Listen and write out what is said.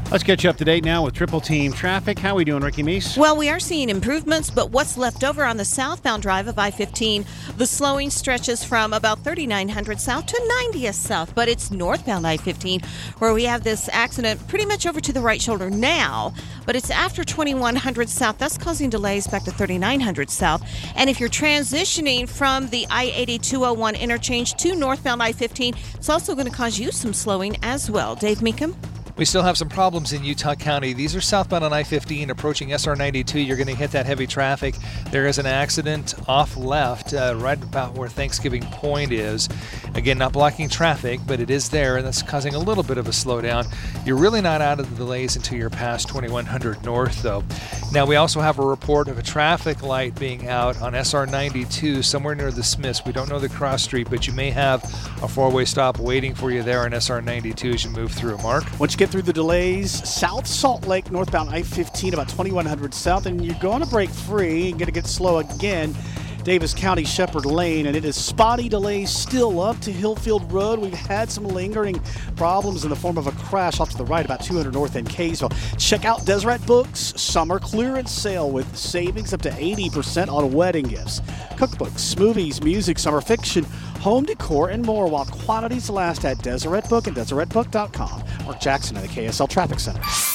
Let's get you up to date now with Triple Team Traffic. How are we doing, Ricky Meese? Well, we are seeing improvements, but what's left over on the southbound drive of I-15, the slowing stretches from about 3900 south to 90th south, but it's northbound I-15 where we have this accident pretty much over to the right shoulder now, but it's after 2100 south. That's causing delays back to 3900 south. And if you're transitioning from the I-80-201 interchange to northbound I-15, it's also going to cause you some slowing as well. Dave Meekum? We still have some problems in Utah County. These are southbound on I-15 approaching SR-92. You're going to hit that heavy traffic. There is an accident off left right about where Thanksgiving Point is. Again, not blocking traffic, but it is there, and that's causing a little bit of a slowdown. You're really not out of the delays until you're past 2100 north, though. Now, we also have a report of a traffic light being out on SR-92 somewhere near the Smiths. We don't know the cross street, but you may have a four-way stop waiting for you there on SR-92 as you move through. Mark? Once you get through the delays, South Salt Lake, northbound I-15, about 2100 south, and you're going to break free and going to get slow again. Davis County, Shepherd Lane, and it is spotty delays still up to Hillfield Road. We've had some lingering problems in the form of a crash off to the right about 200 north in Kaysville. Check out Deseret Books summer clearance sale with savings up to 80% on wedding gifts, cookbooks, movies, music, summer fiction, home decor, and more while quantities last at Deseret Book and DeseretBook.com. Mark Jackson at the KSL Traffic Center.